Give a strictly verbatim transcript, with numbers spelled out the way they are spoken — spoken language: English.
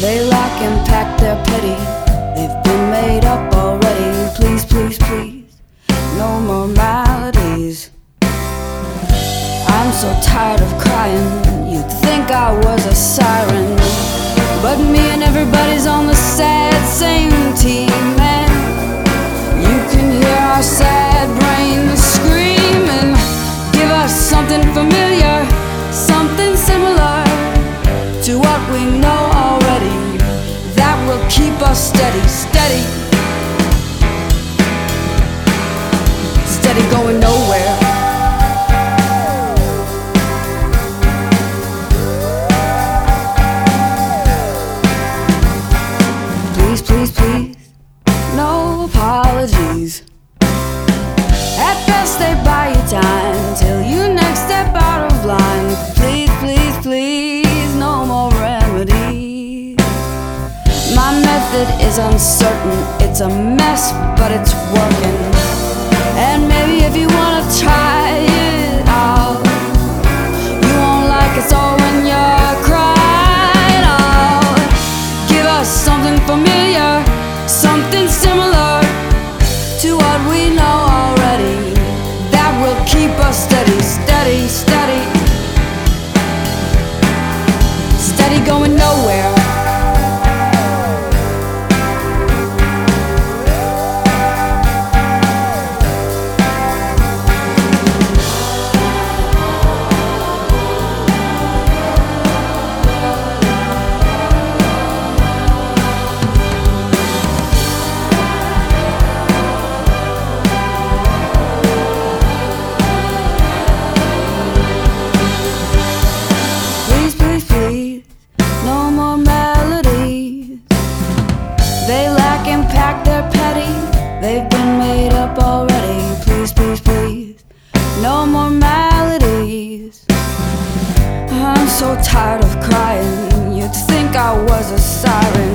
They lack impact, they're petty, they've been made up already. Please, please, please, no more maladies. I'm so tired of crying, you'd think I was a siren, but me and everybody's on the sad same team. And you can hear our sad brains screaming. Give us something familiar, something similar to what we know already, that will keep us steady, steady, steady going nowhere. Please, please, please, no apologies. At best they buy you time till you next step out of line. Please, please, please, no more remedy. My method is uncertain, it's a mess, but it's working. And maybe if you wanna try it out, you won't like it so when you're crying out. Give us something familiar, something similar to what we know already, that will keep us steady, steady, steady, steady going nowhere. They lack impact, they're petty, they've been made up already. Please, please, please, no more maladies. I'm so tired of crying, you'd think I was a siren,